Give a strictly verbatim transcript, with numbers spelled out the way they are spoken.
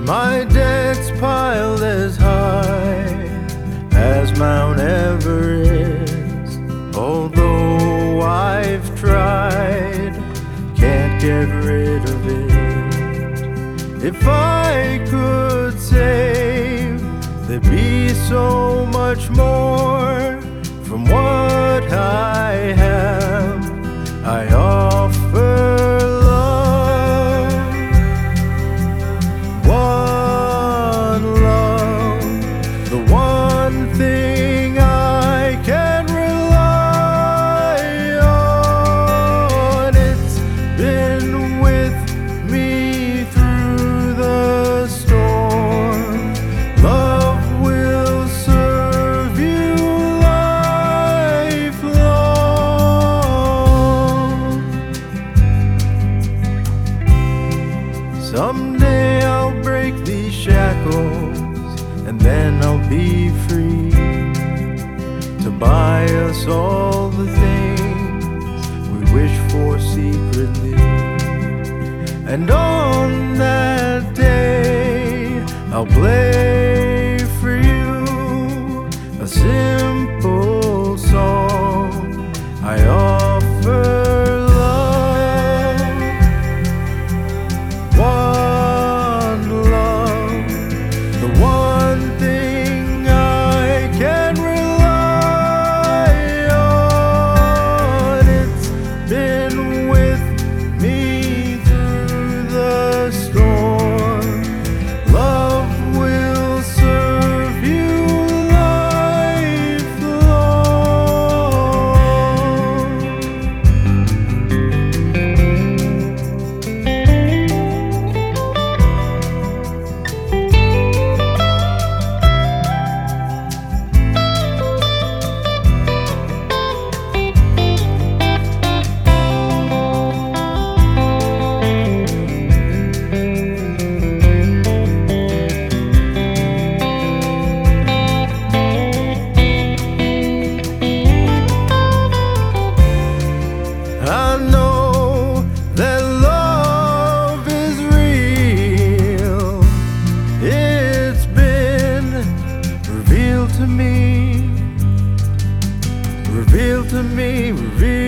My debt's piled as high as Mount Everest. Although I've tried, can't get rid of it. If I could save, there'd be so much more from what I have. I offer love, one love, the one thing I can rely on. It's been with me through the storm. Love will serve you lifelong. Someday I'll break these shackles, and then I'll be free to buy us all the things we wish for secretly. And on that day, I'll play for you a simple song. I offer love, one love, the one thing I can rely on. It's been with me through the storm. Love will serve you lifelong. I know that love is real. It's been revealed to me, revealed to me, revealed